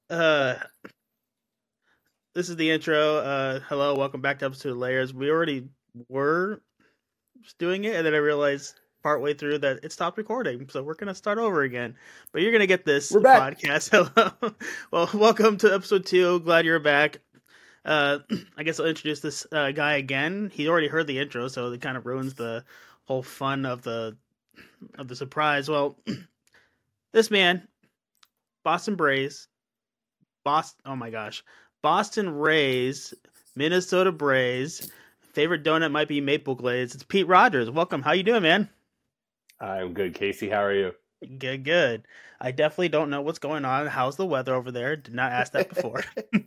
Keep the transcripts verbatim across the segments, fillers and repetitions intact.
Uh, this is the intro. Uh, hello, welcome back to episode of Layers. We already were doing it, and then I realized partway through that it stopped recording, so we're gonna start over again. But you're gonna get this We're back. podcast. Hello, well, welcome to episode two. Glad you're back. Uh, I guess I'll introduce this uh, guy again. He already heard the intro, so it kind of ruins the whole fun of the of the surprise. Well, this man, Boston Braves, Boston. Oh my gosh, Boston Rays, Minnesota Braves. Favorite donut might be maple glaze. It's Pete Rogers. Welcome. How you doing, man? I'm good, Casey. How are you? Good, good. I definitely don't know what's going on. How's the weather over there? Did not ask that before.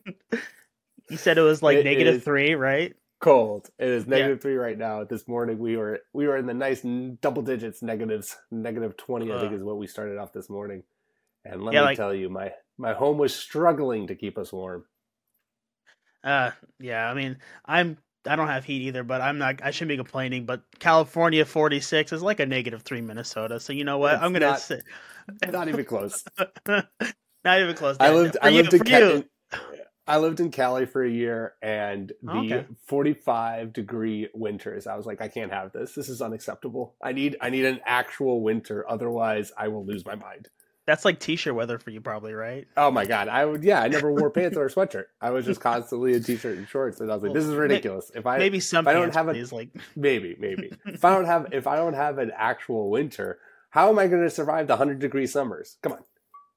You said it was like It negative is three, right? cold. It is Yeah. negative three right now. This morning we were we were in the nice double digits, negatives, negative twenty. I think Ugh. is what we started off this morning. And let Yeah, me like tell you, my my home was struggling to keep us warm. uh yeah, I mean, I'm I don't have heat either, but I'm not I shouldn't be complaining, but California forty-six is like a negative three Minnesota. So you know what? It's I'm going to not say not even close. not even close. I Yeah, lived for I you, lived in, for Ca- you. in I lived in Cali for a year, and Oh, the okay. forty-five degree winters. I was like, I can't have this. This is unacceptable. I need I need an actual winter, otherwise I will lose my mind. That's like t-shirt weather for you probably, right? Oh my god, I would yeah, I never wore pants or a sweatshirt. I was just constantly in t-shirt and shorts, and I was like, Well, this is may- ridiculous. If I maybe some if I don't pants, have a please. Like, maybe maybe if I don't have if I don't have an actual winter, how am I going to survive the hundred degree summers? Come on.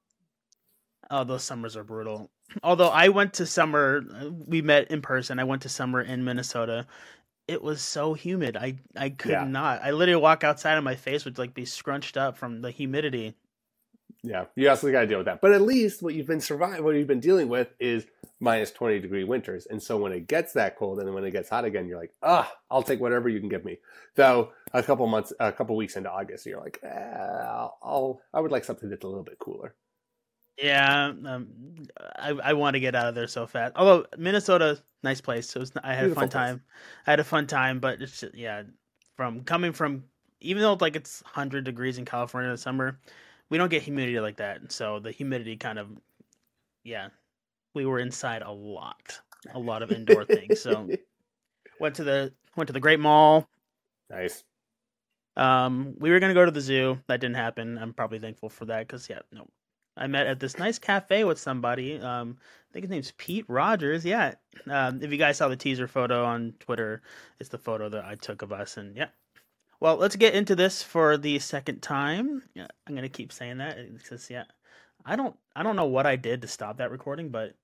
oh, those summers are brutal. Although I went to summer, we met in person. I went to summer in Minnesota. It was so humid. I I could Yeah, not. I literally walk outside and my face would like be scrunched up from the humidity. yeah, you also got to deal with that. But at least what you've been survive what you've been dealing with is minus twenty degree winters, and so when it gets that cold and then when it gets hot again, you're like, ah, I'll take whatever you can give me. Though a couple months, a couple weeks into August, you're like, eh, I'll, I'll I would like something that's a little bit cooler. Yeah, um, I I want to get out of there so fast. Although Minnesota, nice place. So it was, I had a Beautiful fun place. time. I had a fun time, but it's just, yeah, from coming from even though like it's one hundred degrees in California in the summer, we don't get humidity like that. So the humidity kind of yeah, we were inside a lot, a lot of indoor things. So went to the went to the Great Mall. Nice. Um, we were gonna go to the zoo. That didn't happen. I'm probably thankful for that because yeah, no, I met at this nice cafe with somebody. Um, I think his name's Pete Rogers. Yeah. Um, if you guys saw the teaser photo on Twitter, it's the photo that I took of us. And yeah. Well, let's get into this for the second time. Yeah, I'm gonna keep saying that because yeah, I don't I don't know what I did to stop that recording, but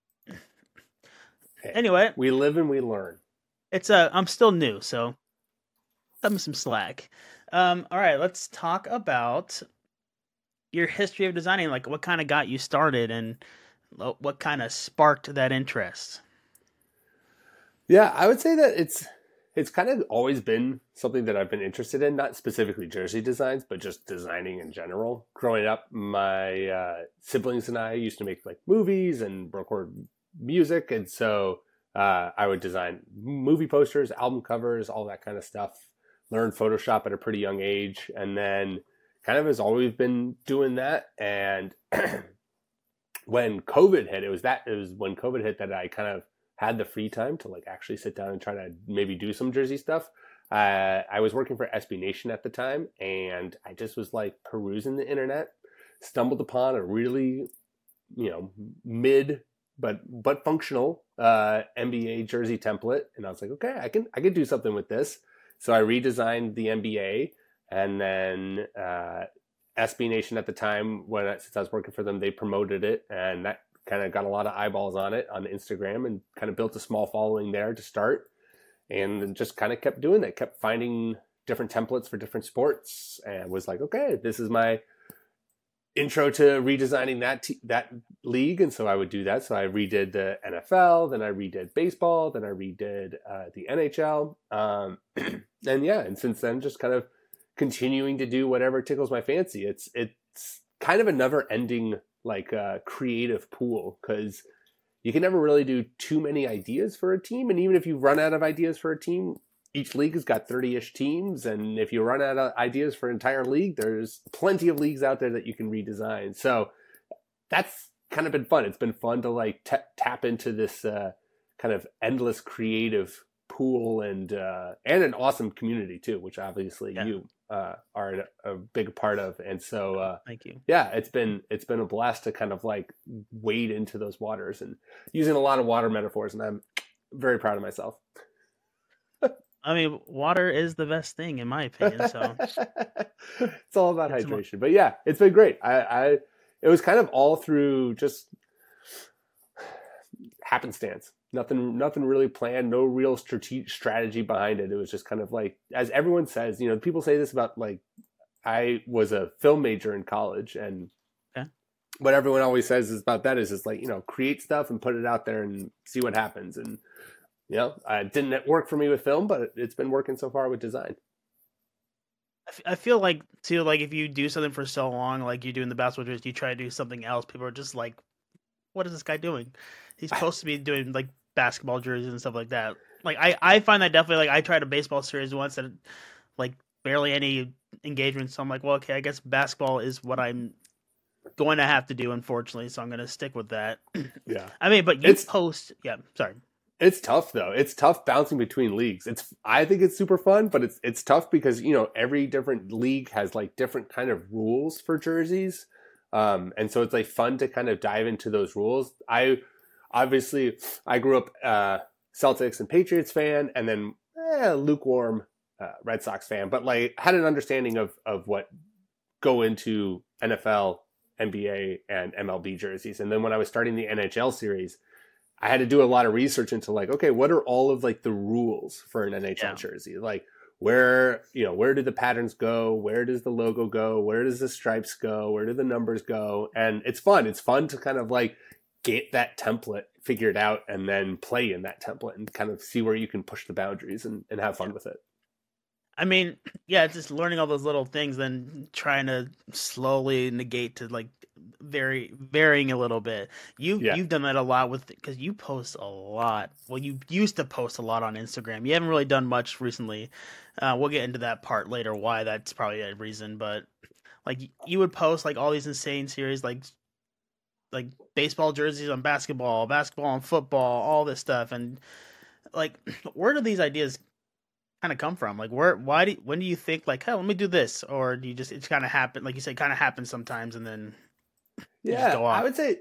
Hey, anyway, we live and we learn. it's uh I'm still new, so cut me some slack. Um, all right, let's talk about your history of designing, like what kind of got you started and lo- what kind of sparked that interest. Yeah, I would say that it's it's kind of always been something that I've been interested in, not specifically jersey designs, but just designing in general. Growing up, my uh, siblings and I used to make like movies and record music, and so uh, I would design movie posters, album covers, all that kind of stuff. Learned Photoshop at a pretty young age, and then kind of has always been doing that. And when COVID hit, it was that it was when COVID hit that I kind of had the free time to like actually sit down and try to maybe do some jersey stuff. Uh, I was working for S B Nation at the time, and I just was like perusing the internet, stumbled upon a really, you know, mid but but functional uh, N B A jersey template, and I was like, okay, I can I can do something with this. So I redesigned the N B A, and then uh, S B Nation at the time, when I, since I was working for them, they promoted it, and that kind of got a lot of eyeballs on it on Instagram, and kind of built a small following there to start, and then just kind of kept doing that, kept finding different templates for different sports, and was like, okay, this is my intro to redesigning that t- that league, and so I would do that. So I redid the N F L, then I redid baseball, then I redid uh, the N H L, um, and yeah, and since then, just kind of continuing to do whatever tickles my fancy. It's it's kind of a never ending like uh, creative pool, because you can never really do too many ideas for a team, and even if you run out of ideas for a team, each league has got thirty-ish teams, and if you run out of ideas for an entire league, there's plenty of leagues out there that you can redesign. So that's kind of been fun. It's been fun to like t- tap into this uh, kind of endless creative pool and uh, and an awesome community too, which obviously yeah. you uh, are a, a big part of. And so, uh, thank you. Yeah, it's been it's been a blast to kind of like wade into those waters and using a lot of water metaphors, and I'm very proud of myself. I mean, water is the best thing in my opinion. So it's all about it's hydration. But yeah, it's been great. I, I it was kind of all through just happenstance. Nothing, nothing really planned. No real strate- strategy behind it. It was just kind of like, as everyone says, you know, people say this about like, I was a film major in college, and okay. what everyone always says is about that is just like, you know, create stuff and put it out there and see what happens. And you know, it didn't work for me with film, but it's been working so far with design. I feel like too, like if you do something for so long, like you do in the basketball jerseys, you try to do something else, people are just like, what is this guy doing? He's supposed to be doing like basketball jerseys and stuff like that. Like I, I find that definitely, like I tried a baseball series once and like barely any engagement. So I'm like, well, okay, I guess basketball is what I'm going to have to do, unfortunately. So I'm going to stick with that. Yeah. I mean, but you it's, post, yeah, sorry. It's tough though. It's tough bouncing between leagues. It's, I think it's super fun, but it's, it's tough because, you know, every different league has like different kind of rules for jerseys. Um, and so it's like fun to kind of dive into those rules. I, obviously I grew up, uh, Celtics and Patriots fan, and then eh, lukewarm uh, Red Sox fan, but like had an understanding of, of what go into N F L, N B A, and M L B jerseys. And then when I was starting the N H L series, I had to do a lot of research into like, okay, what are all of like the rules for an N H L yeah. jersey? Like where, you know, where do the patterns go? Where does the logo go? Where does the stripes go? Where do the numbers go? And it's fun. It's fun to kind of like get that template figured out and then play in that template and kind of see where you can push the boundaries and, and have fun yeah. with it. I mean, yeah, it's just learning all those little things, then trying to slowly negate to like vary, varying a little bit. You yeah. you've done that a lot with because you post a lot. Well, you used to post a lot on Instagram. You haven't really done much recently. Uh, we'll get into that part later. Why that's probably a reason, but like you would post like all these insane series, like like baseball jerseys on basketball, basketball on football, all this stuff, and like where do these ideas kind of come from? Like where, why do, when do you think like, hey, let me do this? Or do you just, it's kind of happen, like you said, kind of happens sometimes and then yeah, go I would say,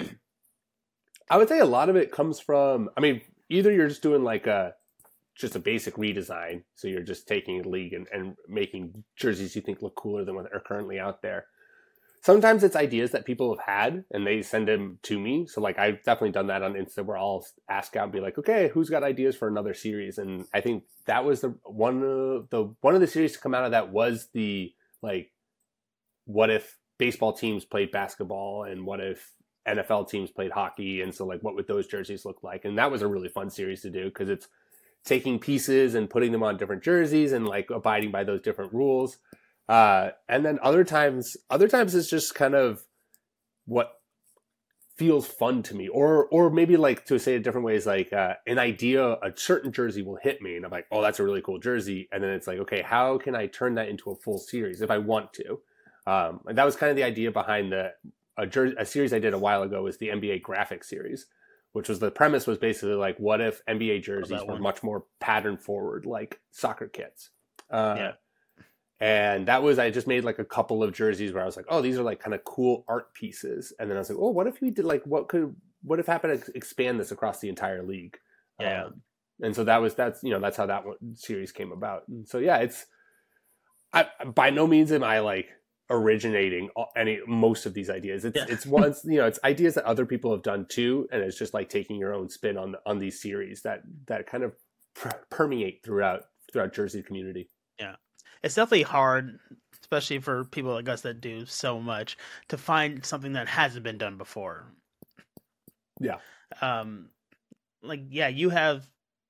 I would say a lot of it comes from, I mean, either you're just doing like a, just a basic redesign. So you're just taking a league and, and making jerseys you think look cooler than what are currently out there. Sometimes it's ideas that people have had and they send them to me. So like I've definitely done that on Insta where I'll ask out and be like, okay, who's got ideas for another series? And I think that was the one of the one of the series to come out of that was the like, what if baseball teams played basketball and what if N F L teams played hockey? And so like, what would those jerseys look like? And that was a really fun series to do because it's taking pieces and putting them on different jerseys and like abiding by those different rules. Uh, and then other times, other times it's just kind of what feels fun to me, or, or maybe like to say it different ways, like, uh, an idea, a certain jersey will hit me and I'm like, oh, that's a really cool jersey. And then it's like, okay, how can I turn that into a full series if I want to? Um, and that was kind of the idea behind the, a, jer- a series I did a while ago was the N B A graphic series, which was the premise was basically like, what if N B A jerseys were much more pattern forward, like soccer kits? Uh, yeah. And that was, I just made like a couple of jerseys where I was like, oh, these are like kind of cool art pieces. And then I was like, oh, what if we did like, what could, what if happened to expand this across the entire league? Yeah. Um, and so that was, that's, you know, that's how that one series came about. And so, yeah, it's, I, by no means am I like originating any, most of these ideas. It's, yeah. it's ones, you know, it's ideas that other people have done too. And it's just like taking your own spin on, on these series that, that kind of per- permeate throughout, throughout Jersey community. Yeah. It's definitely hard, especially for people like us that do so much, to find something that hasn't been done before. Yeah. Um, like, yeah, you have,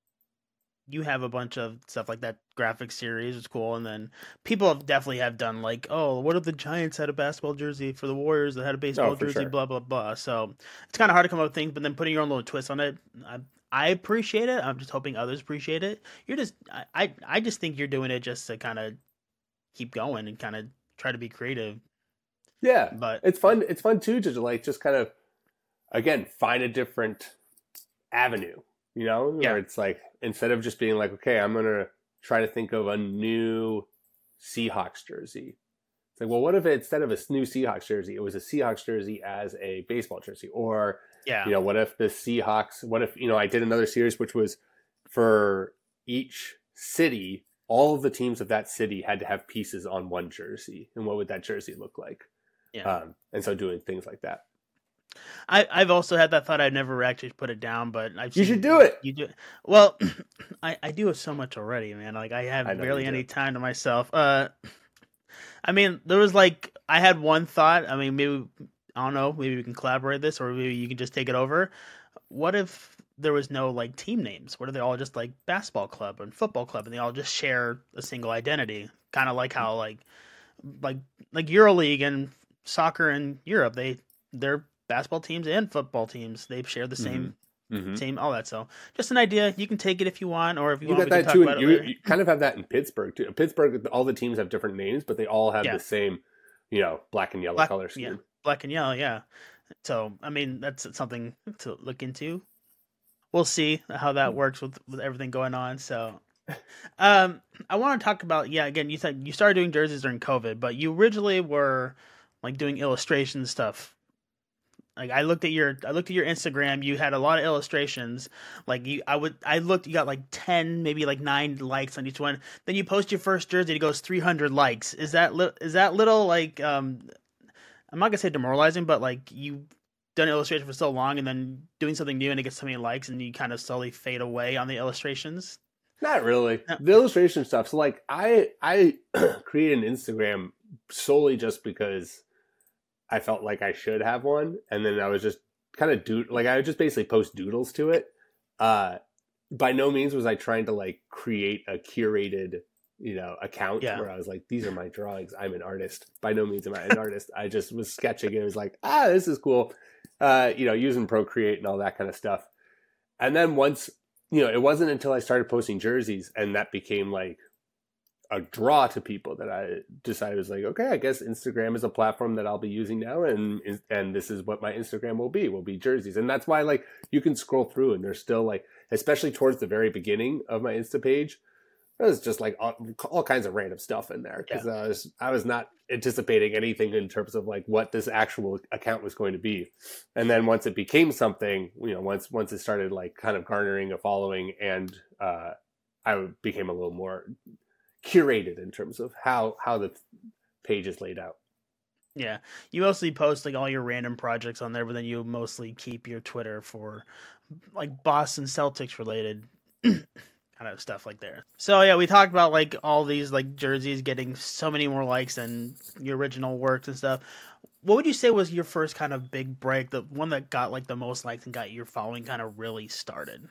you have a bunch of stuff like that graphic series is cool. And then people have definitely have done like, oh, what if the Giants had a basketball jersey for the Warriors that had a baseball oh, jersey, sure. blah, blah, blah. So it's kind of hard to come up with things, but then putting your own little twist on it, I, I appreciate it. I'm just hoping others appreciate it. You're just, I, I, I just think you're doing it just to kind of keep going and kind of try to be creative. Yeah, but it's fun. It's fun too to like just kind of again, find a different avenue, you know, Yeah. where it's like, instead of just being like, okay, I'm going to try to think of a new Seahawks jersey. It's like, well, what if it, instead of a new Seahawks jersey, it was a Seahawks jersey as a baseball jersey? Or, Yeah. you know, what if the Seahawks, what if, you know, I did another series, which was for each city, all of the teams of that city had to have pieces on one jersey. And what would that jersey look like? Yeah. Um, and so doing things like that. I, I've also had that thought. I've never actually put it down, but I've You seen should do it. You do well. I, I do it so much already, man. Like I have I know barely you do. any time to myself. Uh, I mean, there was like I had one thought. I mean, maybe I don't know. Maybe we can collaborate this, or maybe you can just take it over. What if there was no like team names? What if they're all just like basketball club and football club, and they all just share a single identity? Kind of like how like like like EuroLeague and soccer in Europe, they they're basketball teams and football teams. They share the same Mm-hmm. same all that. So just an idea. You can take it if you want, or if you, You want, got we can that talk too. about it You, later. you kind of have that in Pittsburgh too. Pittsburgh, all the teams have different names, but they all have Yeah. the same, you know, black and yellow Black- color scheme. yeah. Black and yellow, yeah. So I mean, that's something to look into. We'll see how that works with, with everything going on. So, um, I want to talk about yeah. Again, you said you started doing jerseys during COVID, but you originally were like doing illustration stuff. Like I looked at your I looked at your Instagram. You had a lot of illustrations. Like you, I would I looked. You got like ten, maybe like nine likes on each one. Then you post your first jersey. It goes three hundred likes. Is that li- is that little like um? I'm not gonna say demoralizing, but like you done illustration for so long and then doing something new and it gets so many likes and you kind of slowly fade away on the illustrations. Not really. No. The illustration stuff. So like I I created an Instagram solely just because I felt like I should have one, and then I was just kind of do like I would just basically post doodles to it. Uh, by no means was I trying to like create a curated, you know, account Yeah. where I was like, these are my drawings. I'm an artist. By no means am I an artist. I just was sketching and it was like, ah, this is cool. Uh, you know, using Procreate and all that kind of stuff. And then once, you know, it wasn't until I started posting jerseys and that became like a draw to people that I decided was like, okay, I guess Instagram is a platform that I'll be using now, and and this is what my Instagram will be, will be jerseys. And that's why like you can scroll through and there's still like, especially towards the very beginning of my Insta page, it was just like all, all kinds of random stuff in there because yeah. I was I was not anticipating anything in terms of like what this actual account was going to be. And then once it became something, you know, once once it started like kind of garnering a following, and uh, I became a little more curated in terms of how how the page is laid out. Yeah, you mostly post like all your random projects on there, but then you mostly keep your Twitter for like Boston Celtics related kind of stuff like there. So yeah, we talked about like all these like jerseys getting so many more likes than your original works and stuff. What would you say was your first kind of big break, the one that got like the most likes and got your following kind of really started?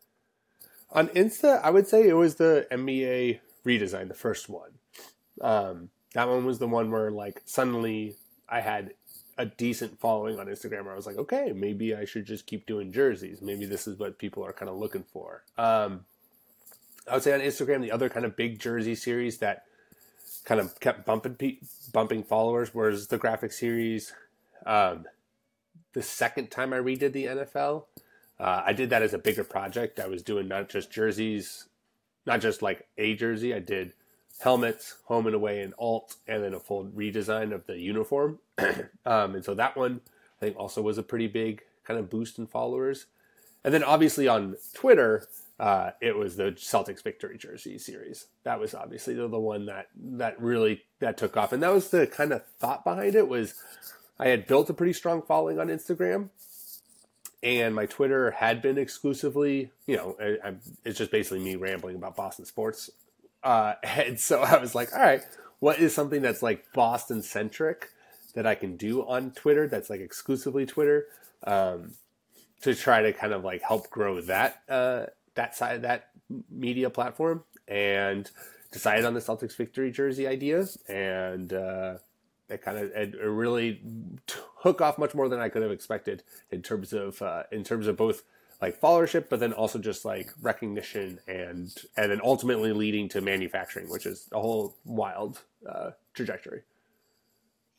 On Insta, I would say it was the N B A redesign, the first one. Um, that one was the one where like suddenly I had a decent following on Instagram where I was like, okay, maybe I should just keep doing jerseys. Maybe this is what people are kind of looking for. Um, I would say on Instagram, the other kind of big jersey series that kind of kept bumping pe- bumping followers was the graphic series. Um, the second time I redid the N F L, uh, I did that as a bigger project. I was doing not just jerseys, not just like a jersey. I did helmets, home and away, and alt, and then a full redesign of the uniform. um, and so that one, I think, also was a pretty big kind of boost in followers. And then obviously on Twitter, uh, it was the Celtics victory jersey series. That was obviously the, the one that, that really that took off. And that was the kind of thought behind it was I had built a pretty strong following on Instagram. And my Twitter had been exclusively, you know, I, I, it's just basically me rambling about Boston sports. Uh, and so I was like, all right, what is something that's like Boston centric that I can do on Twitter that's like exclusively Twitter, um, to try to kind of like help grow that, uh, that side of that media platform, and decided on the Celtics victory jersey idea. And, uh, it kind of it really took off much more than I could have expected in terms of uh, in terms of both like followership, but then also just like recognition and and then ultimately leading to manufacturing, which is a whole wild uh, trajectory.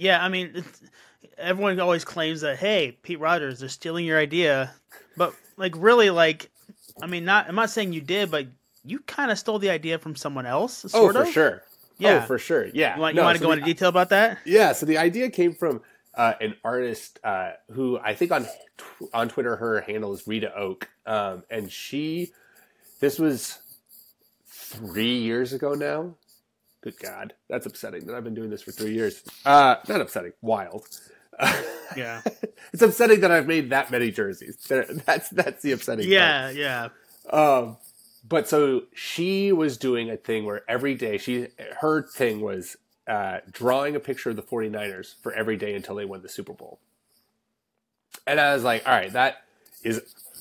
Yeah, I mean, it's, everyone always claims that, hey, Pete Rogers, they're stealing your idea, but like really, like, I mean, not I'm not saying you did, but you kind of stole the idea from someone else, sort oh, for of. sure. Yeah. Oh, for sure. Yeah. You want no, you want to so go the, into detail about that? Yeah. So the idea came from uh, an artist uh, who I think on on Twitter her handle is Rita Oak, um, and she this was three years ago now. Good God, that's upsetting that I've been doing this for three years. Uh, not upsetting, wild. Yeah, it's upsetting that I've made that many jerseys. That's that's the upsetting. Yeah, part. yeah. Um, but so she was doing a thing where every day she her thing was uh, drawing a picture of the 49ers for every day until they won the Super Bowl. And I was like, all right, that is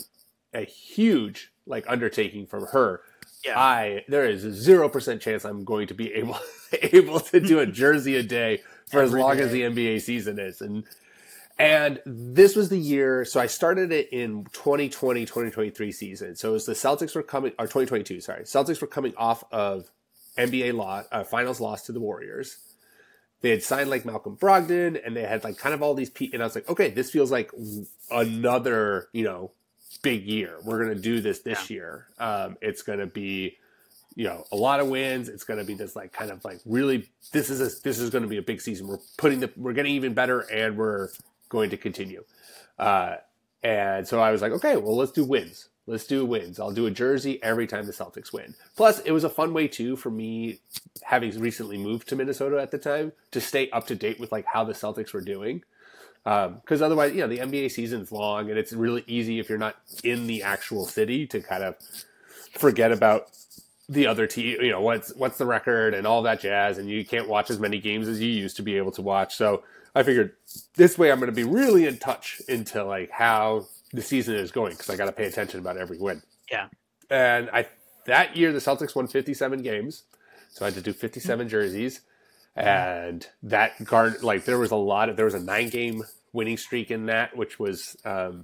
a huge like undertaking from her. Yeah. I there is a zero percent chance I'm going to be able able to do a jersey a day for Every as long day. as the N B A season is. And and this was the year, so I started it in twenty twenty, twenty twenty-three season. So it was the Celtics were coming, or twenty twenty-two, sorry. Celtics were coming off of N B A law, uh, finals loss to the Warriors. They had signed like Malcolm Brogdon, and they had like kind of all these people. And I was like, okay, this feels like another, you know, big year. We're going to do this this Yeah. year. Um, it's going to be, you know, a lot of wins. It's going to be this like kind of like really, this is a, this is going to be a big season. We're putting the, we're getting even better, and we're going to continue. Uh, and so I was like, okay, well, let's do wins. Let's do wins. I'll do a jersey every time the Celtics win. Plus, it was a fun way too for me, having recently moved to Minnesota at the time, to stay up to date with like how the Celtics were doing. Because um, otherwise, you know, the N B A season's long, and it's really easy if you're not in the actual city to kind of forget about the other team. You know, what's what's the record and all that jazz, and you can't watch as many games as you used to be able to watch. So I figured this way I'm going to be really in touch into like how the season is going, because I got to pay attention about every win. Yeah. And I that year the Celtics won fifty-seven games, so I had to do fifty-seven jerseys. And that guard, like there was a lot of, there was a nine game winning streak in that, which was, um,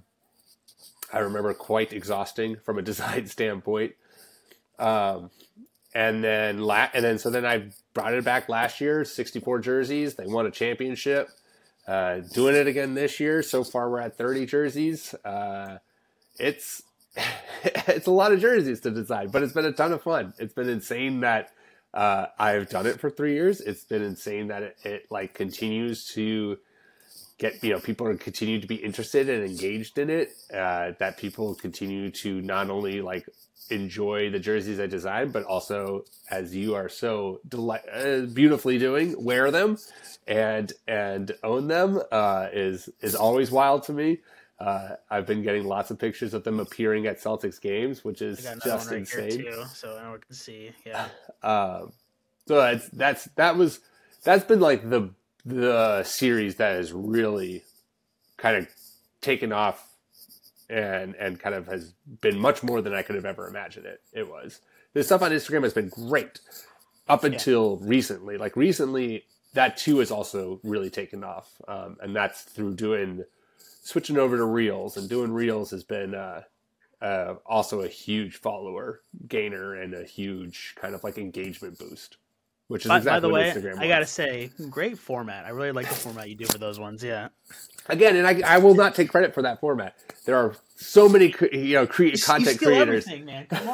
I remember quite exhausting from a design standpoint. Um, and then, la- and then, so then I brought it back last year, sixty-four jerseys. They won a championship, uh, doing it again this year. So far we're at thirty jerseys. Uh, it's, it's a lot of jerseys to design, but it's been a ton of fun. It's been insane that, Uh, I've done it for three years. It's been insane that it, it like continues to get, you know, people are continue to be interested and engaged in it. Uh, that people continue to not only like enjoy the jerseys I design, but also, as you are so deli- uh, beautifully doing, wear them and and own them. Uh, is is always wild to me. Uh, I've been getting lots of pictures of them appearing at Celtics games, which is I got another just one right insane. here too, so now we can see. Yeah. Um, so that's that's that was that's been like the the series that has really kind of taken off and and kind of has been much more than I could have ever imagined it. It was the stuff on Instagram has been great up until yeah. recently. Like recently, that too has also really taken off, um, and that's through doing switching over to Reels, and doing Reels has been. Uh, Uh, also a huge follower gainer and a huge kind of like engagement boost, which is by, exactly by the what way, Instagram was. I gotta say, great format. I really like the format you do for those ones. Yeah. Again, and I, I will not take credit for that format. There are so many, you know, cre- You, content you steal creators. everything, man. Come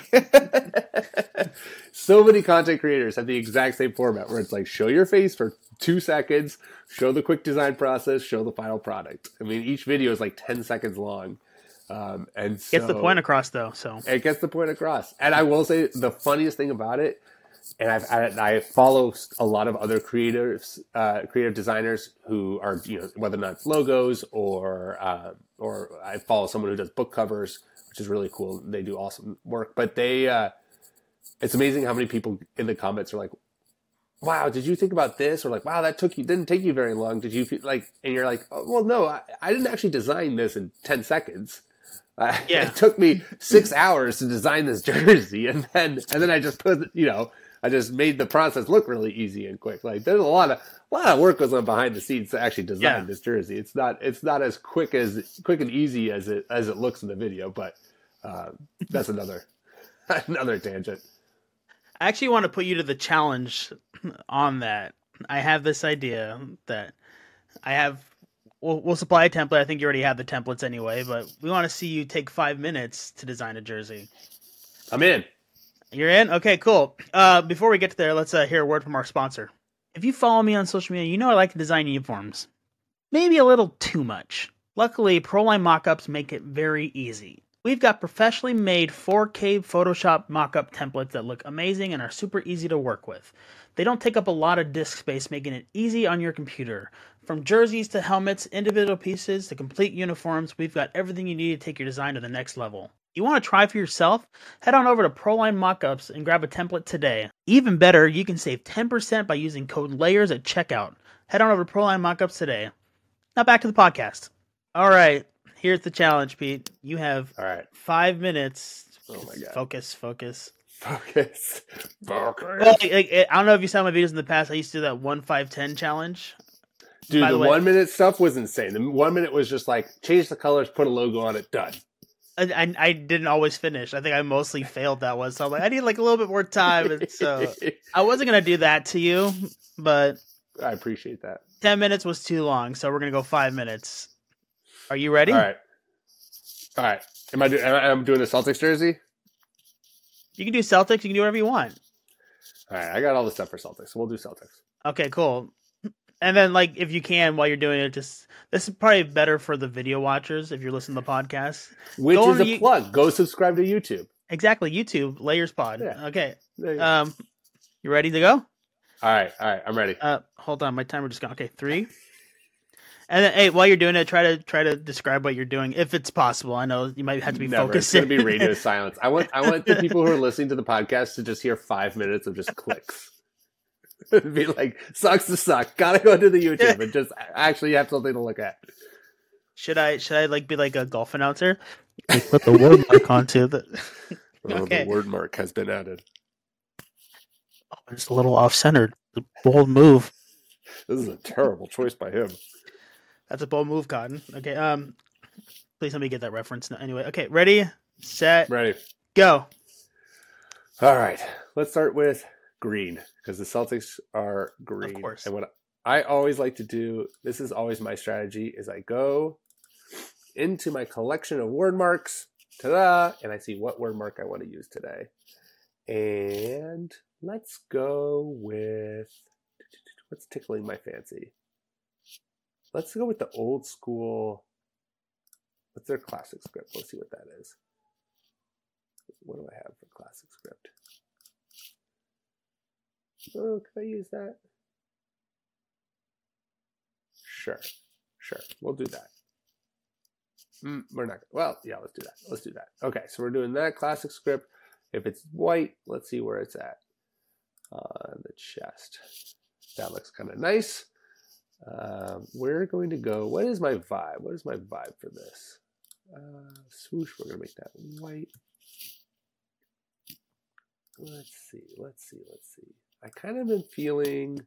on. So many content creators have the exact same format where it's like show your face for two seconds, show the quick design process, show the final product. I mean, each video is like ten seconds long. Um, and so, gets the point across though. So it gets the point across. And I will say the funniest thing about it, and I've, I, I follow a lot of other creators, uh, creative designers who are, you know, whether or not it's logos or, uh, or I follow someone who does book covers, which is really cool. They do awesome work, but they, uh, it's amazing how many people in the comments are like, wow, did you think about this? Or like, wow, that took you, didn't take you very long. Did you feel like, and you're like, oh, well, no, I, I didn't actually design this in ten seconds. Uh, yeah. It took me six hours to design this jersey, and then and then I just put, you know, I just made the process look really easy and quick. Like there's a lot of a lot of work goes on behind the scenes to actually design Yeah. this jersey. It's not it's not as quick as quick and easy as it as it looks in the video, but uh, that's another another tangent. I actually want to put you to the challenge on that. I have this idea that I have. We'll, we'll supply a template. I think you already have the templates anyway, but we want to see you take five minutes to design a jersey. I'm in. You're in? Okay, cool. Uh, before we get to there, let's uh, hear a word from our sponsor. If you follow me on social media, you know I like to design uniforms. Maybe a little too much. Luckily, Proline Mockups make it very easy. We've got professionally made four K Photoshop mockup templates that look amazing and are super easy to work with. They don't take up a lot of disk space, making it easy on your computer. From jerseys to helmets, individual pieces to complete uniforms, we've got everything you need to take your design to the next level. You want to try for yourself? Head on over to Proline Mockups and grab a template today. Even better, you can save ten percent by using code LAYERS at checkout. Head on over to Proline Mockups today. Now back to the podcast. All right, here's the challenge, Pete. You have All right. five minutes. Oh my god. Focus, focus. Focus. Focus. Well, I, I don't know if you saw my videos in the past. I used to do that one five ten challenge. Dude, By the, the way- one minute stuff was insane. The one minute was just like change the colors, put a logo on it, done. I, I, I didn't always finish. I think I mostly failed that one. So I'm like, I need like a little bit more time. And so I wasn't gonna do that to you, but I appreciate that. ten minutes was too long, so we're gonna go five minutes. Are you ready? All right. All right. Am I doing? I'm doing a Celtics jersey. You can do Celtics. You can do whatever you want. All right. I got all the stuff for Celtics, so we'll do Celtics. Okay, cool. And then, like, if you can, while you're doing it, just this is probably better for the video watchers if you're listening to the podcast. Which Go is over a you- plug. Go subscribe to YouTube. Exactly, YouTube Layers Pod. Yeah. Okay. There you go. Um, you ready to go? all right. All right. I'm ready. Uh, hold on, my timer just gone. Okay, three. And then, hey, while you're doing it, try to try to describe what you're doing, if it's possible. I know you might have to be Never. focused. It's going to be radio silence. I want. I want the people who are listening to the podcast to just hear five minutes of just clicks. It'd be like sucks to suck. Gotta go to the YouTube and just actually have something to look at. Should I should I like be like a golf announcer? Like, put the word mark onto the. Oh, Okay. the word mark has been added. Oh, it's a little off centered. Bold move. This is a terrible choice by him. That's a bold move, Cotton. Okay. Um, please let me get that reference. No, anyway. Okay. Ready, set, Ready. go. All right. Let's start with green because the Celtics are green. Of course. And what I always like to do, this is always my strategy, is I go into my collection of word marks, ta-da, and I see what word mark I want to use today. And let's go with, what's tickling my fancy? Let's go with the old school, what's their classic script? Let's see what that is. What do I have for classic script? Oh, can I use that? Sure, sure, we'll do that. Mm, we're not, well, yeah, let's do that. Let's do that. Okay, so we're doing that classic script. If it's white, let's see where it's at. On the chest. That looks kind of nice. Um, we're going to go, what is my vibe? What is my vibe for this? Uh, swoosh, we're going to make that white. Let's see, let's see, let's see. I kind of been feeling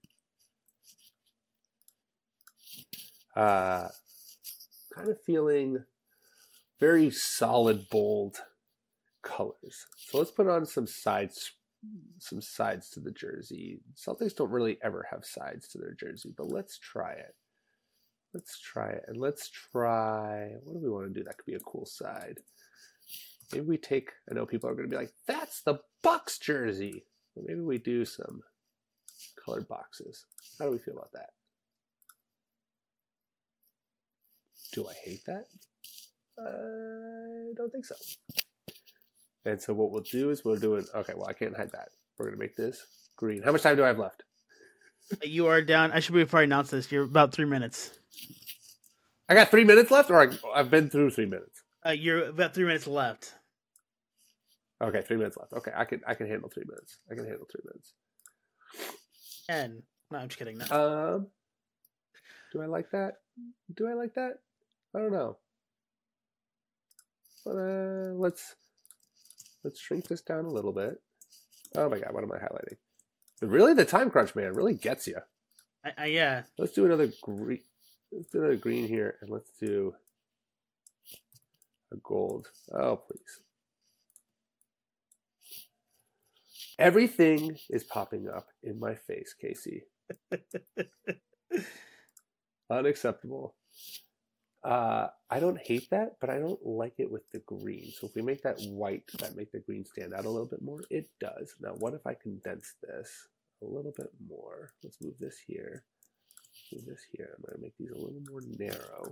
uh, kind of feeling very solid, bold colors. So let's put on some sides some sides to the jersey. Celtics don't really ever have sides to their jersey, but let's try it. Let's try it. And let's try, what do we want to do? That could be a cool side. Maybe we take, I know people are going to be like, that's the Bucks jersey. But maybe we do some colored boxes. How do we feel about that? Do I hate that? I don't think so. And so what we'll do is we'll do it. Okay, well, I can't hide that. We're going to make this green. How much time do I have left? You are down. I should be probably announce this. You're about three minutes. I got three minutes left, or I, I've been through three minutes. Uh, you're about three minutes left. Okay, three minutes left. Okay, I can I can handle three minutes. I can handle three minutes. And no, I'm just kidding. No. Um, do I like that? Do I like that? I don't know. But uh, let's let's shrink this down a little bit. Oh my god, what am I highlighting? Really, the time crunch, man, really gets you. I, I, yeah. Let's do another green. Let's do another green here, and let's do a gold. Oh, please. Everything is popping up in my face, Casey. Unacceptable. Uh, I don't hate that, but I don't like it with the green. So if we make that white, does that make the green stand out a little bit more? It does. Now, what if I condense this a little bit more? Let's move this here. Move this here. I'm going to make these a little more narrow.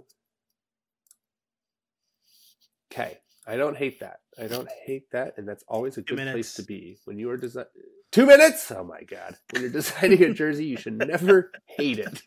Okay. I don't hate that. I don't hate that, and that's always a good place to be. When you are designing... Two minutes? Oh, my God. When you're designing a jersey, you should never hate it.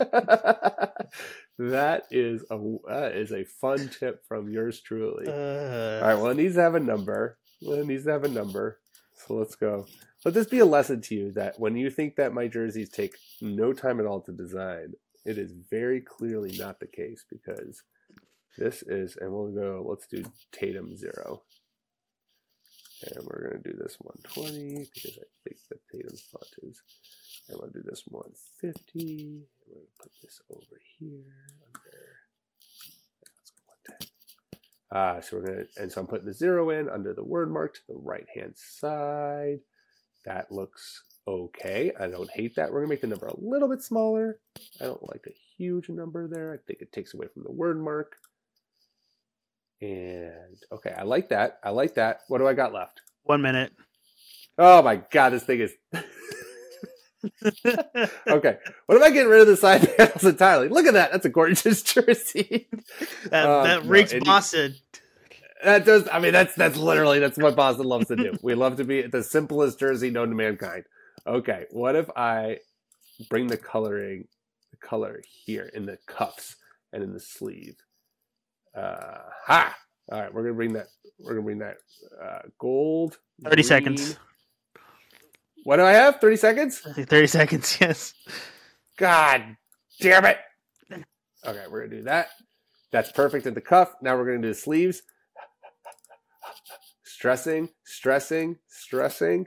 That is a that is a fun tip from yours truly. Uh... All right, well, it needs to have a number. Well, it needs to have a number. So let's go. Let this be a lesson to you that when you think that my jerseys take no time at all to design, it is very clearly not the case, because this is, and we'll go, let's do Tatum zero. And we're going to do this one twenty because I think that Tatum's font is. And we'll do this one fifty. We're going to put this over here under. Let's go one ten. Uh, so we're going to, and so I'm putting the zero in under the word mark to the right hand side. That looks okay. I don't hate that. We're going to make the number a little bit smaller. I don't like a huge number there. I think it takes away from the word mark. And okay, I like that. I like that. What do I got left? One minute. Oh my God, this thing is. Okay, what am I getting rid of the side panels entirely? Look at that. That's a gorgeous jersey. That, um, that reeks no, Boston. That does. I mean, that's that's literally that's what Boston loves to do. We love to be the simplest jersey known to mankind. Okay, what if I bring the coloring, the color here in the cuffs and in the sleeve? Uh, ha! All right, we're gonna bring that. We're gonna bring that uh, gold. Thirty green. Seconds. What do I have? Thirty seconds. Thirty seconds. Yes. God damn it! Okay, we're gonna do that. That's perfect at the cuff. Now we're gonna do the sleeves. Stressing, stressing, stressing.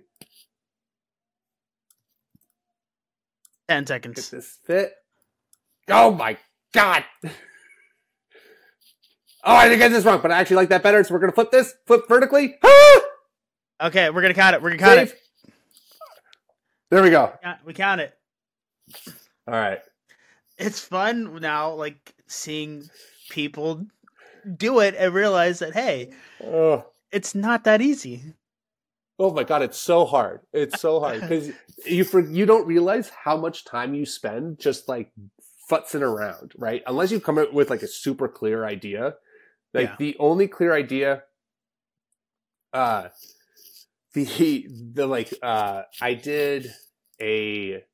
Ten seconds. Get this fit. Oh my God! Oh, I didn't get this wrong, but I actually like that better. So we're going to flip this. Flip vertically. Ah! Okay, we're going to count it. We're going to count Save. it. There we go. We count it. All right. It's fun now, like, seeing people do it and realize that, hey, oh. it's not that easy. Oh, my God. It's so hard. It's so hard. Because you, you don't realize how much time you spend just, like, futzing around, right? Unless you come up with, like, a super clear idea. Like, yeah. The only clear idea, uh, the, the, like, uh, I did a,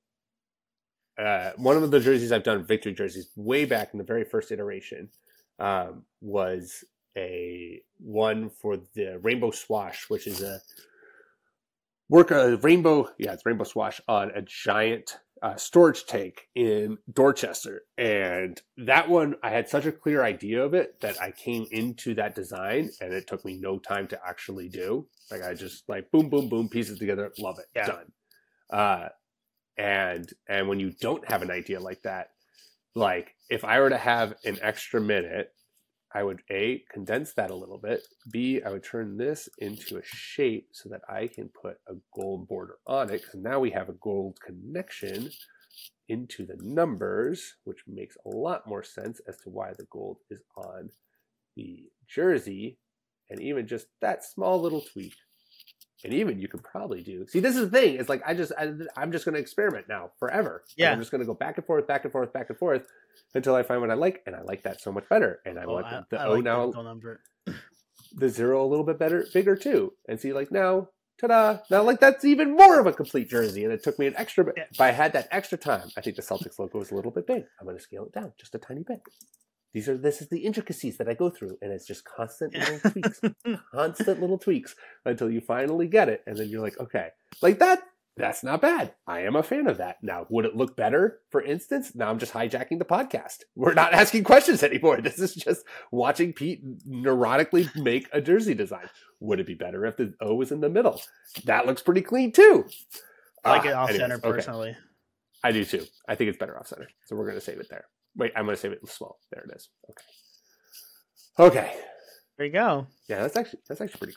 uh, one of the jerseys I've done, victory jerseys, way back in the very first iteration, um, was a one for the Rainbow Swash, which is a work, a rainbow, yeah, it's Rainbow Swash on a giant Uh, storage tank in Dorchester, and that one I had such a clear idea of it that I came into that design and it took me no time to actually do. Like, I just like boom boom boom, pieces together, love it, yeah. Done. Uh, and and when you don't have an idea like that, like if I were to have an extra minute, I would A, condense that a little bit, B, I would turn this into a shape so that I can put a gold border on it, because now we have a gold connection into the numbers, which makes a lot more sense as to why the gold is on the jersey. And even just that small little tweak, and even you could probably do, see, this is the thing, it's like I just I, I'm just going to experiment now forever. Yeah, like I'm just going to go back and forth, back and forth, back and forth until I find what I like, and I like that so much better. And I oh, want the, the I O like now the, number. The zero a little bit better, bigger too. And see, like now, ta-da! Now, like that's even more of a complete jersey, and it took me an extra bit. Yeah. If I had that extra time, I think the Celtics logo is a little bit big. I'm going to scale it down just a tiny bit. These are this is the intricacies that I go through, and it's just constant little tweaks, constant little tweaks until you finally get it, and then you're like, okay, like that. That's not bad. I am a fan of that. Now, would it look better, for instance? Now I'm just hijacking the podcast. We're not asking questions anymore. This is just watching Pete neurotically make a jersey design. Would it be better if the O was in the middle? That looks pretty clean, too. I like uh, it off-center, personally. Okay. I do, too. I think it's better off-center. So we're going to save it there. Wait, I'm going to save it small. There it is. Okay. Okay. There you go. Yeah, that's actually that's actually pretty clean.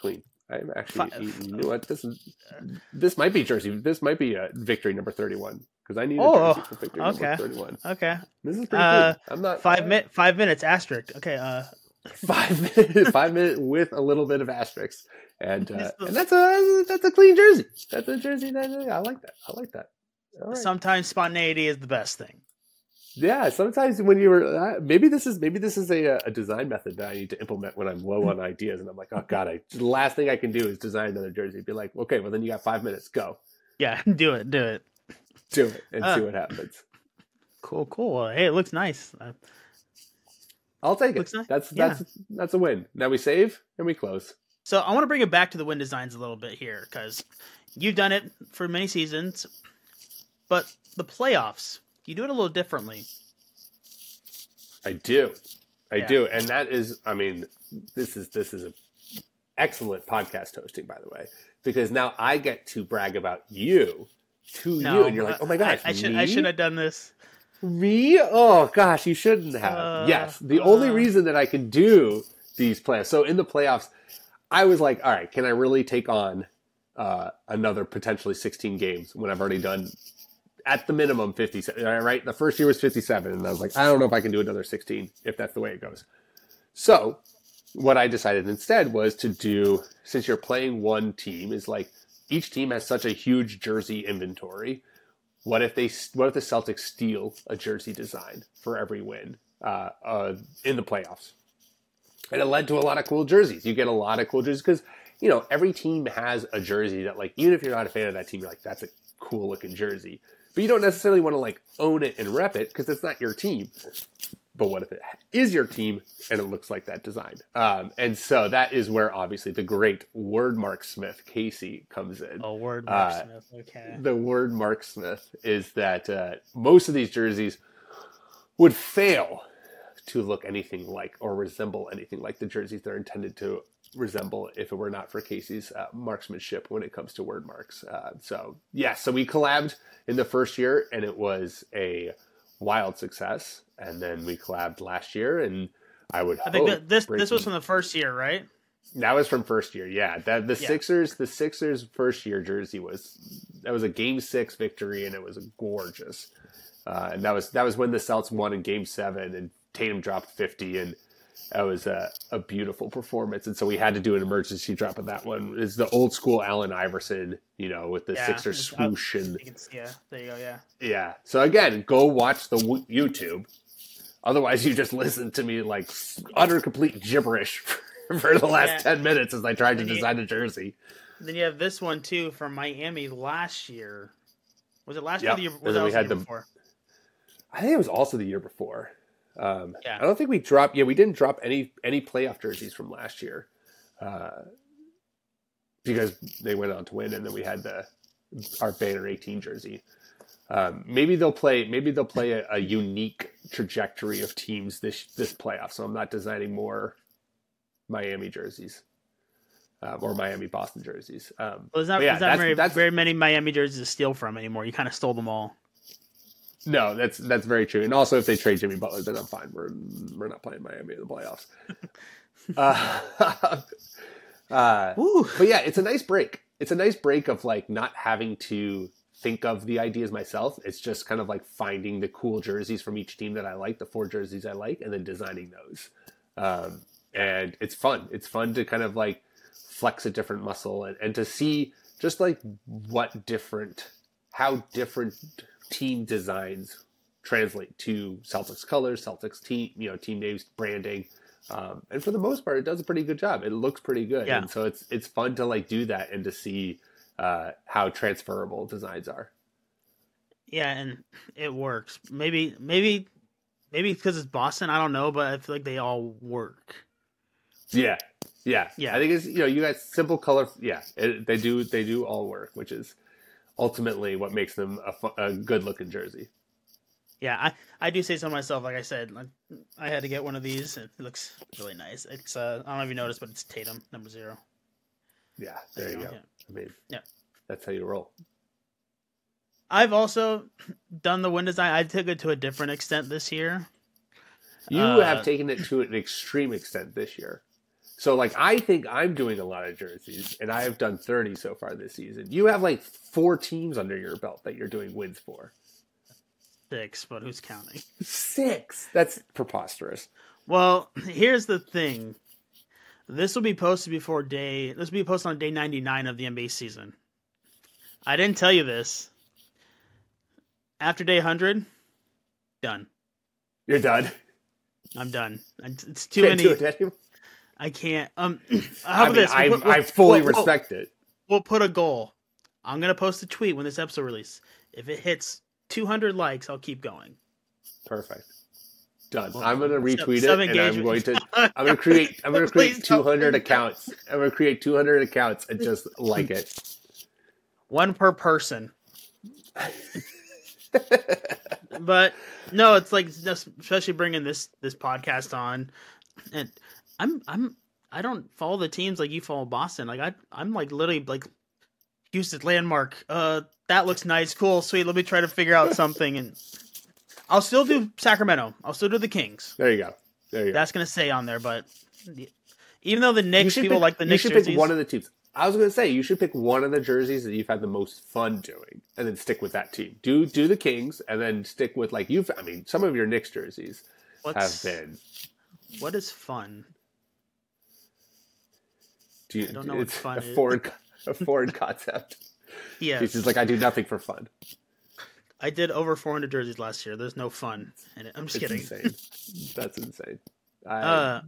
I'm actually, you know what, this is, this might be jersey. This might be a victory number thirty-one because I need a Oh, jersey for victory okay. number thirty-one. Okay. This is pretty Uh, good. I'm not five uh, minute five minutes asterisk. Okay. Uh, five minutes, five minutes with a little bit of asterisks, and uh, the- and that's a that's a clean jersey. That's a jersey that I like that. I like that. All right. Sometimes spontaneity is the best thing. Yeah, sometimes when you were uh, maybe this is maybe this is a, a design method that I need to implement when I'm low on ideas, and I'm like, oh god, I the last thing I can do is design another jersey. Be like, okay, well then you got five minutes, go Yeah, do it, do it. do it, and Uh, see what happens. Cool, cool. Hey, it looks nice. Uh, I'll take it. looks nice. That's Yeah. that's that's a win. Now we save and we close. So I want to bring it back to the win designs a little bit here because you've done it for many seasons, but the playoffs, you do it a little differently. I do, I Yeah. do, and that is, I mean, this is this is a excellent podcast hosting, by the way, because now I get to brag about you to you, and you're like, oh my gosh, I, I should me? I should have done this. Me? Oh gosh, you shouldn't have. Uh, yes, the only uh. reason that I can do these playoffs. So in the playoffs, I was like, all right, can I really take on uh, another potentially sixteen games when I've already done at the minimum fifty-seven? Right, the first year was fifty-seven, and I was like, I don't know if I can do another sixteen if that's the way it goes. So what I decided instead was to do, since you're playing one team, is like each team has such a huge jersey inventory. What if they? What if the Celtics steal a jersey design for every win uh, uh, in the playoffs? And it led to a lot of cool jerseys. You get a lot of cool jerseys because, you know, every team has a jersey that, like, even if you're not a fan of that team, you're like, that's a cool looking jersey. But you don't necessarily want to like own it and rep it because it's not your team. But what if it is your team and it looks like that design? Um, and so that is where obviously the great word Mark Smith, Casey, comes in. Oh, word Mark Uh, Smith. Okay. The word Mark Smith is that uh, most of these jerseys would fail to look anything like or resemble anything like the jerseys they're intended to resemble if it were not for Casey's uh, marksmanship when it comes to word marks. Uh, so, yeah, so we collabed in the first year and it was a wild success. And then we collabed last year and I would I think hope that this breaking... this was from the first year, right? That was from first year, yeah. That the Yeah. Sixers, the Sixers first year jersey was that was a game six victory, and it was gorgeous. Uh, and that was that was when the Celtics won in game seven, and Tatum dropped fifty, and that was a, a beautiful performance. And so we had to do an emergency drop of that one. It's the old school Allen Iverson, you know, with the Yeah, Sixers it's- swoosh and You can see- Yeah, there you go. Yeah. yeah. So again, go watch the w- YouTube. Otherwise, you just listen to me like utter complete gibberish for the last Yeah. ten minutes as I tried to And you- design a jersey. Then you have this one too from Miami last year. Was it last Yep. year? Or the year, And was then that we the had year the- before? I think it was also the year before. Um, Yeah. I don't think we dropped. Yeah, we didn't drop any any playoff jerseys from last year uh, because they went on to win, and then we had the our Banner eighteen jersey. Um, maybe they'll play. Maybe they'll play a, a unique trajectory of teams this this playoff. So I'm not designing more Miami jerseys um, or Miami Boston jerseys. Um, Well, there's not, but yeah, there's not that's- very, that's- very many Miami jerseys to steal from anymore. You kind of stole them all. No, that's that's very true. And also, if they trade Jimmy Butler, then I'm fine. We're we're not playing Miami in the playoffs. uh, uh, Woo. but yeah, it's a nice break. It's a nice break of like not having to think of the ideas myself. It's just kind of like finding the cool jerseys from each team that I like, the four jerseys I like, and then designing those. Um, and it's fun. It's fun to kind of like flex a different muscle and, and to see just like what different, how different team designs translate to Celtics colors, Celtics team, you know, team names, branding. Um, and for the most part, it does a pretty good job. It looks pretty good. Yeah. And so it's, it's fun to like do that and to see uh, how transferable designs are. Yeah, and it works. Maybe, maybe, maybe because it's Boston. I don't know, but I feel like they all work. Yeah. Yeah. Yeah. I think it's, you know, you guys simple color. Yeah. It, they do, they do all work, which is ultimately what makes them a, fu- a good looking jersey. Yeah, I, I do say so myself. Like I said, like, I had to get one of these. It looks really nice. It's uh, I don't know if you noticed, but it's Tatum number zero. Yeah. There, you go. Yeah. I mean, Yeah. that's how you roll. I've also done the win design. I took it to a different extent this year. You Uh, have taken it to an extreme extent this year. So, like, I think I'm doing a lot of jerseys, and I have done thirty so far this season. You have, like, four teams under your belt that you're doing wins for. Six, but who's counting? Six? That's preposterous. Well, here's the thing. This will be posted before day... This will be posted on day ninety-nine of the N B A season. I didn't tell you this. After day one hundred, done. You're done? I'm done. It's too Can't many... do it anymore. I can't. Um, how about I mean, this? I, We'll put- we'll- I fully we'll- respect it. We'll put a goal. I'm going to post a tweet when this episode releases. If it hits two hundred likes, I'll keep going. Perfect. Done. Well, I'm going to retweet sub- it, and I'm going sub-engagement. to I'm going to create I'm going to create Please don't. two hundred accounts. I'm going to create two hundred accounts and just like it. One per person. But no, it's like just- especially bringing this this podcast on, and I'm I'm I don't follow the teams like you follow Boston. Like I I'm like literally like Houston landmark. Uh, that looks nice, cool, sweet. Let me try to figure out something, and I'll still do Sacramento. I'll still do the Kings. There you go. There you go. That's gonna stay on there, but even though the You Knicks should people pick- like the you Knicks should jerseys, pick one of the teams. I was going to say you should pick one of the jerseys that you've had the most fun doing, and then stick with that team. Do do the Kings, and then stick with like you've. I mean, some of your Knicks jerseys what's, have been. what is fun? Do you, I don't know what it's fun a is. foreign a foreign concept. Yeah, It's just like I do nothing for fun. I did over four hundred jerseys last year. There's no fun in it. I'm just It's kidding. insane. That's insane. I, Uh,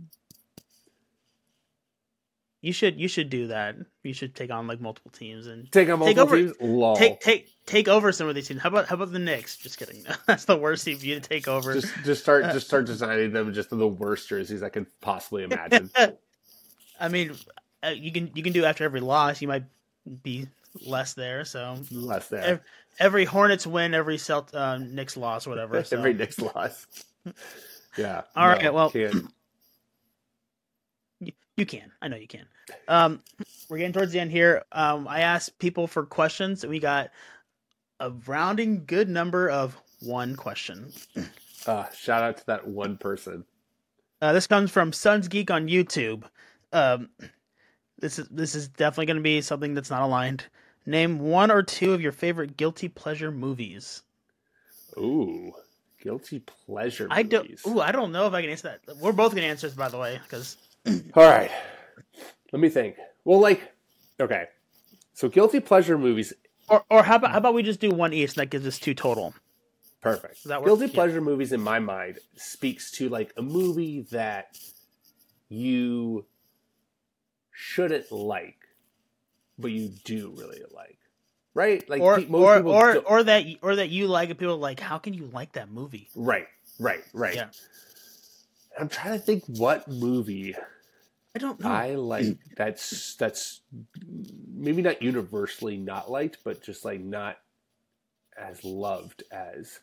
you should you should do that. You should take on like multiple teams and take on take multiple over- teams. Lol. take take take over some of these teams. How about how about the Knicks? Just kidding. That's the worst team for you to take over. just just start just start designing them just the worst jerseys I could possibly imagine. I mean, uh, you can you can do after every loss. You might be less there. So Less there. Ev- every Hornets win, every Celt uh, Knicks loss, whatever. So. Every Knicks loss. Yeah. All right, well- can't. You, you can. I know you can. Um, we're getting towards the end here. Um, I asked people for questions, and we got a rounding good number of one question. Uh, shout out to that one person. Uh, this comes from Suns Geek on YouTube. Um, this is this is definitely going to be something that's not aligned. Name one or two of your favorite guilty pleasure movies. Ooh, guilty pleasure I don't. movies. Ooh, I don't know if I can answer that. We're both going to answer this, by the way, because All right. Let me think. Well, like, okay. So guilty pleasure movies. or or how about how about we just do one each, and that gives us two total. Perfect. Does that work? Guilty Yeah. pleasure movies in my mind speaks to like a movie that you shouldn't like, but you do really like. Right? Like Or pe- most or people or, don't- or that or that you like, and people are like, how can you like that movie? Right, right, right. Yeah. I'm trying to think what movie I don't know. I like that's that's maybe not universally not liked, but just like not as loved as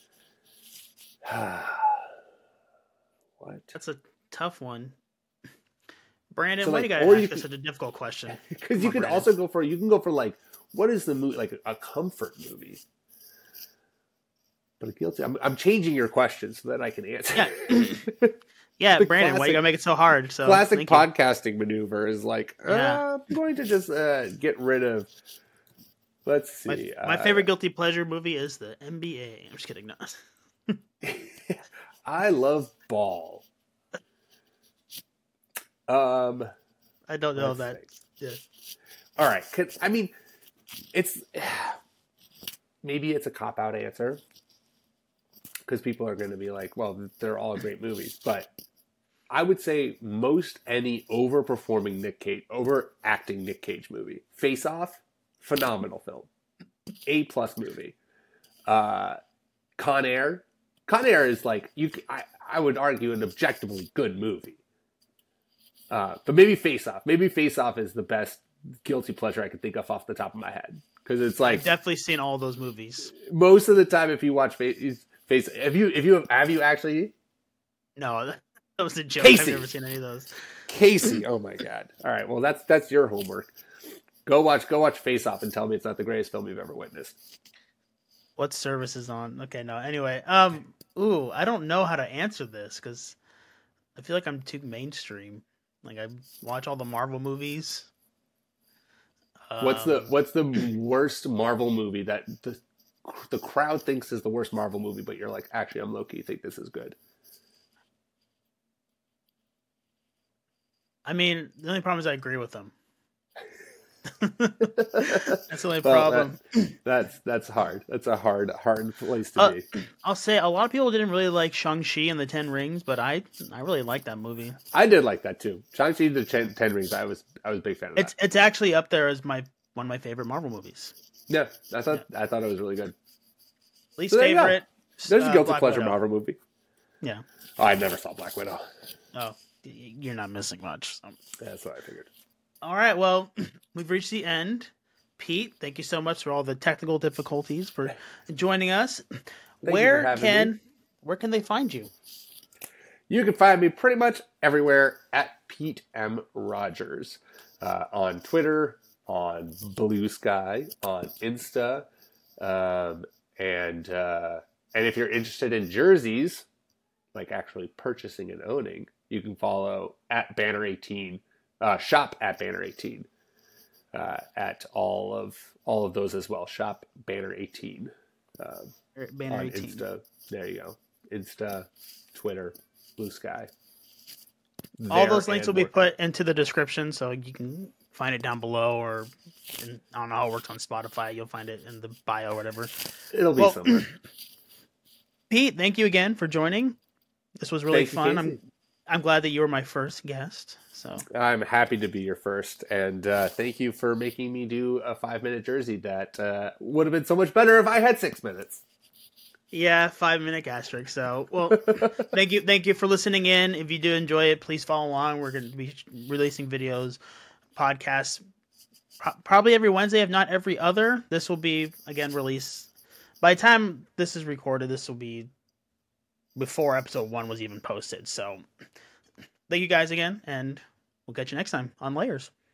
what? That's a tough one. Brandon, So, why like, do you gotta or ask you us could- such a difficult question? Because Come you on, can Brandon. also go for you can go for like what is the movie like a comfort movie, but a guilty. I'm I'm changing your question so that I can answer. Yeah. Yeah, The Brandon, why classic- you gotta make it so hard? So Classic thank you. podcasting maneuver is like uh, Yeah. I'm going to just uh, get rid of. Let's see. My, my uh, favorite guilty pleasure movie is the N B A. I'm just kidding. No. I love ball. Um, I don't know let's that. think. Yeah. All right. 'Cause, I mean, it's maybe it's a cop out answer because people are going to be like, well, they're all great movies. But I would say most any overperforming Nick Cage, overacting Nick Cage movie, Face Off, phenomenal film, A plus movie. Uh, Con Air, Con Air is like you. I, I would argue an objectively good movie. Uh, but maybe Face Off. Maybe Face Off is the best guilty pleasure I can think of off the top of my head because it's like I've definitely seen all those movies. most of the time if you watch Face, Face if you if you have, have you actually No, that was a joke. Casey. I've never seen any of those. Casey? Oh my god! All right, well that's that's your homework. Go watch go watch Face Off and tell me it's not the greatest film you've ever witnessed. What service is on? Okay, no. Anyway, um, ooh, I don't know how to answer this because I feel like I'm too mainstream. Like I watch all the Marvel movies. What's the Um, What's the worst Marvel movie that the the crowd thinks is the worst Marvel movie, but you're like, actually, I'm low key think this is good. I mean, the only problem is I agree with them. That's the only Well, problem. that, that's that's hard. That's a hard hard place to Uh, be. I'll say a lot of people didn't really like Shang-Chi and the Ten Rings, but I I really like that movie. I did like that too. Shang-Chi the Ten, Ten Rings. I was I was a big fan of It's that. it's actually up there as my one of my favorite Marvel movies. Yeah, I thought I thought it was really good. Least So there you go. favorite. There's uh, a guilty Black pleasure Widow. Marvel movie. Yeah. Oh, I never saw Black Widow. Oh, y- you're not missing much. So. Yeah, that's what I figured. All right. Well, we've reached the end. Pete, thank you so much for all the technical difficulties for joining us. Thank you where for having can me. where can they find you? You can find me pretty much everywhere at Pete M. Rogers. Uh, on Twitter, on Blue Sky, on Insta. Um, and uh, and if you're interested in jerseys, like actually purchasing and owning, you can follow at Banner eighteen, uh, shop at Banner eighteen, uh, at all of all of those as well. Shop Banner eighteen. Um, Banner on eighteen. Insta. There you go. Insta, Twitter, Blue Sky. All There those links will and be more. put into the description, so you can find it down below, or in, I don't know how it works on Spotify. You'll find it in the bio or whatever. It'll be Well, somewhere. Pete, thank you again for joining. This was really Thank you, fun. Casey. I'm I'm glad that you were my first guest. So I'm happy to be your first, and uh, thank you for making me do a five minute jersey that uh, would have been so much better if I had six minutes. yeah, five minute asterisk. So well, thank you, thank you for listening in. If you do enjoy it, please follow along. We're going to be releasing videos, podcasts, pro- probably every Wednesday, if not every other. This will be again released by the time this is recorded. This will be before episode one was even posted. So thank you guys again, and we'll catch you next time on Layers.